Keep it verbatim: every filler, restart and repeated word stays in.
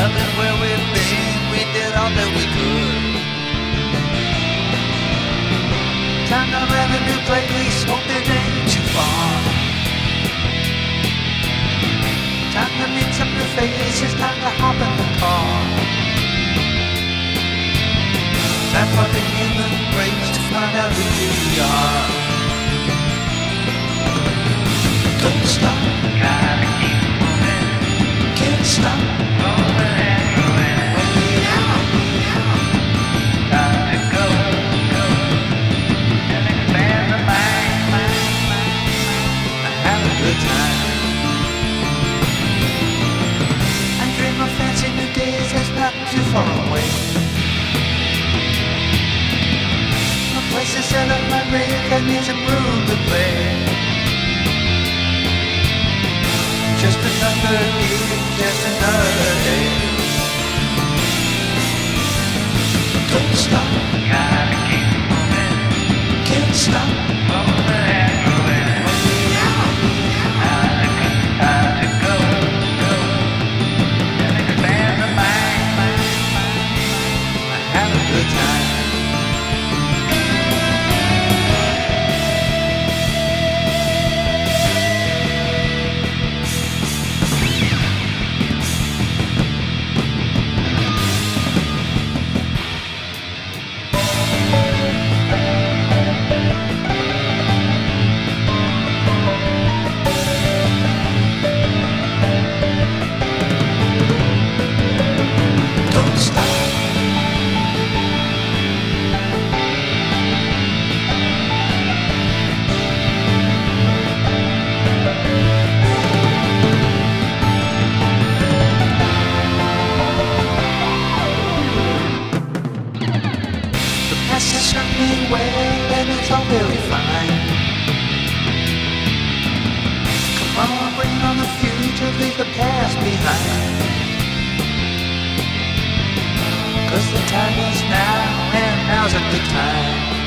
loving where we've been. We did all that we could. Time to rent a new place, hope it ain't too far. Time to meet some new faces, time to hop in the car. Time for the human race to find out who we are. Don't stop, gotta keep moving. Can't stop, moving and moving. Time to go, go, and expand the mind, mind, mind, mind. Have a good time. I dream of fancy new days that's not too far away. A place to set up my grave that needs a room to play. Just another year, just another day. Don't stop, gotta keep moving. Can't stop, moving and moving. Time to, time to go, go, and expand the mind, mind, mind. Have a good time. Well, and it's all very fine. Come on, bring on the future, leave the past behind. Cause the time is now, and now's a good time.